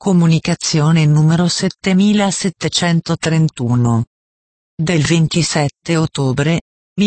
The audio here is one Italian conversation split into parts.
Comunicazione numero 7731. Del 27 ottobre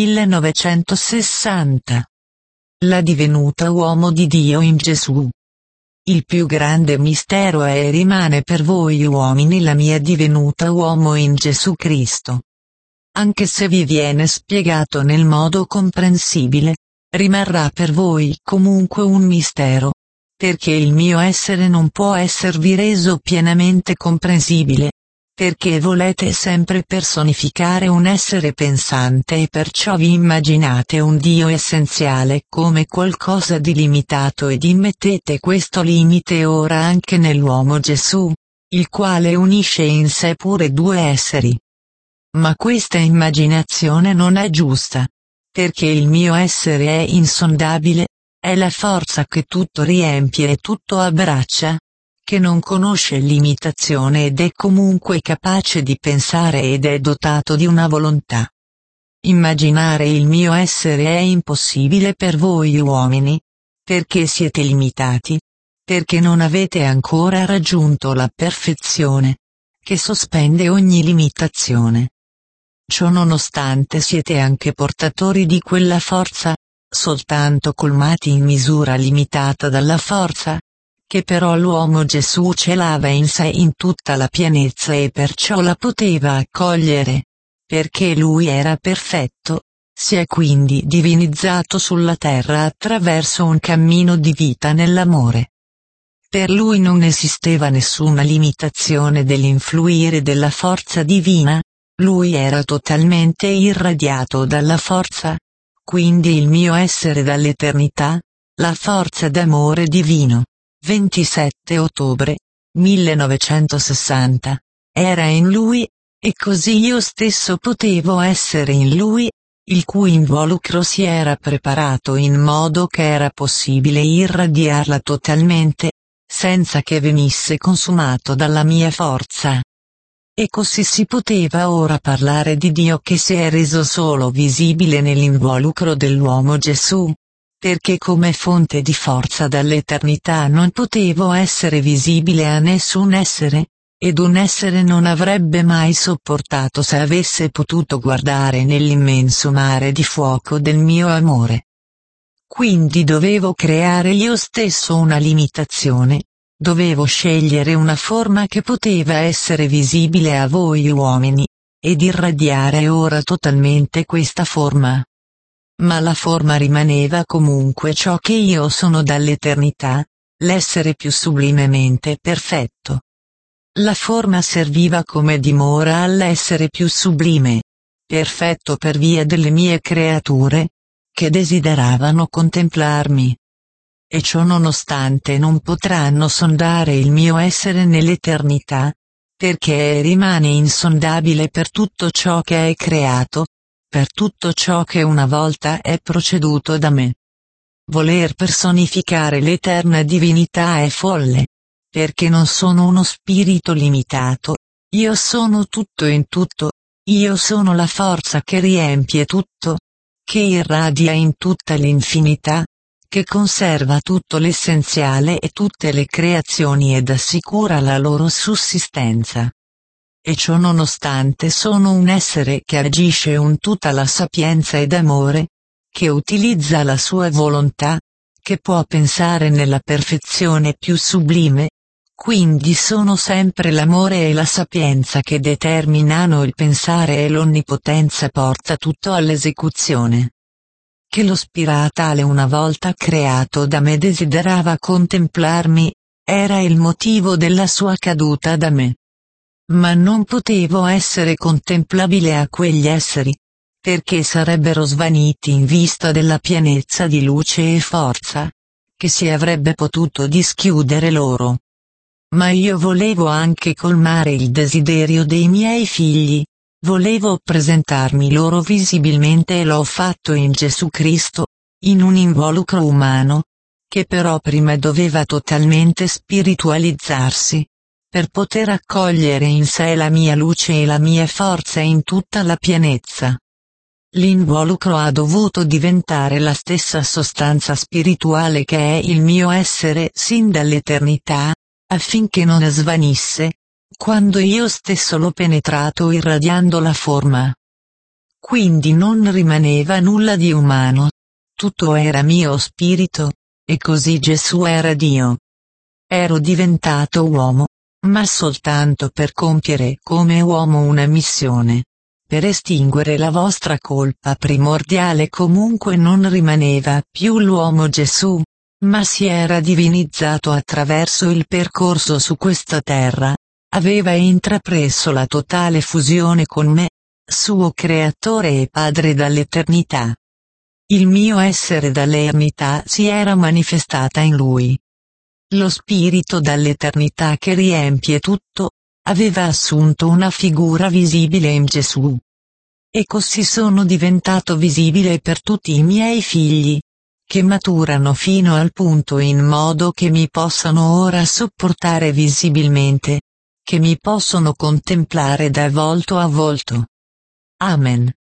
1960. La divenuta uomo di Dio in Gesù. Il più grande mistero è e rimane per voi uomini la mia divenuta uomo in Gesù Cristo. Anche se vi viene spiegato nel modo comprensibile, rimarrà per voi comunque un mistero, perché il mio essere non può esservi reso pienamente comprensibile, perché volete sempre personificare un essere pensante e perciò vi immaginate un Dio essenziale come qualcosa di limitato ed immettete questo limite ora anche nell'uomo Gesù, il quale unisce in sé pure due esseri. Ma questa immaginazione non è giusta, perché il mio essere è insondabile, è la forza che tutto riempie e tutto abbraccia, che non conosce limitazione ed è comunque capace di pensare ed è dotato di una volontà. Immaginare il mio essere è impossibile per voi uomini, perché siete limitati, perché non avete ancora raggiunto la perfezione, che sospende ogni limitazione. Ciò nonostante siete anche portatori di quella forza, soltanto colmati in misura limitata dalla forza, che però l'uomo Gesù celava in sé in tutta la pienezza e perciò la poteva accogliere, perché lui era perfetto, si è quindi divinizzato sulla terra attraverso un cammino di vita nell'amore. Per lui non esisteva nessuna limitazione dell'influire della forza divina, lui era totalmente irradiato dalla forza, quindi il mio essere dall'eternità, la forza d'amore divino, 27 ottobre 1960, era in lui, e così io stesso potevo essere in lui, il cui involucro si era preparato in modo che era possibile irradiarla totalmente, senza che venisse consumato dalla mia forza. E così si poteva ora parlare di Dio che si è reso solo visibile nell'involucro dell'uomo Gesù, perché come fonte di forza dall'eternità non potevo essere visibile a nessun essere, ed un essere non avrebbe mai sopportato se avesse potuto guardare nell'immenso mare di fuoco del mio amore. Quindi dovevo creare io stesso una limitazione. Dovevo scegliere una forma che poteva essere visibile a voi uomini, ed irradiare ora totalmente questa forma. Ma la forma rimaneva comunque ciò che io sono dall'eternità, l'essere più sublimemente perfetto. La forma serviva come dimora all'essere più sublime, perfetto per via delle mie creature, che desideravano contemplarmi. E ciò nonostante non potranno sondare il mio essere nell'eternità, perché rimane insondabile per tutto ciò che è creato, per tutto ciò che una volta è proceduto da me. Voler personificare l'eterna divinità è folle, perché non sono uno spirito limitato, io sono tutto in tutto, io sono la forza che riempie tutto, che irradia in tutta l'infinità, che conserva tutto l'essenziale e tutte le creazioni ed assicura la loro sussistenza. E ciò nonostante sono un essere che agisce in tutta la sapienza ed amore, che utilizza la sua volontà, che può pensare nella perfezione più sublime, quindi sono sempre l'amore e la sapienza che determinano il pensare e l'onnipotenza porta tutto all'esecuzione. Che lo spiratale una volta creato da me desiderava contemplarmi, era il motivo della sua caduta da me. Ma non potevo essere contemplabile a quegli esseri, perché sarebbero svaniti in vista della pienezza di luce e forza, che si avrebbe potuto dischiudere loro. Ma io volevo anche colmare il desiderio dei miei figli. Volevo presentarmi loro visibilmente e l'ho fatto in Gesù Cristo, in un involucro umano, che però prima doveva totalmente spiritualizzarsi, per poter accogliere in sé la mia luce e la mia forza in tutta la pienezza. L'involucro ha dovuto diventare la stessa sostanza spirituale che è il mio essere sin dall'eternità, affinché non svanisse, quando io stesso l'ho penetrato irradiando la forma. Quindi non rimaneva nulla di umano. Tutto era mio spirito, e così Gesù era Dio. Ero diventato uomo, ma soltanto per compiere come uomo una missione. Per estinguere la vostra colpa primordiale comunque non rimaneva più l'uomo Gesù, ma si era divinizzato attraverso il percorso su questa terra, aveva intrapreso la totale fusione con me, suo creatore e padre dall'eternità. Il mio essere dall'eternità si era manifestata in lui. Lo spirito dall'eternità che riempie tutto, aveva assunto una figura visibile in Gesù. E così sono diventato visibile per tutti i miei figli, che maturano fino al punto in modo che mi possano ora sopportare visibilmente, che mi possono contemplare da volto a volto. Amen.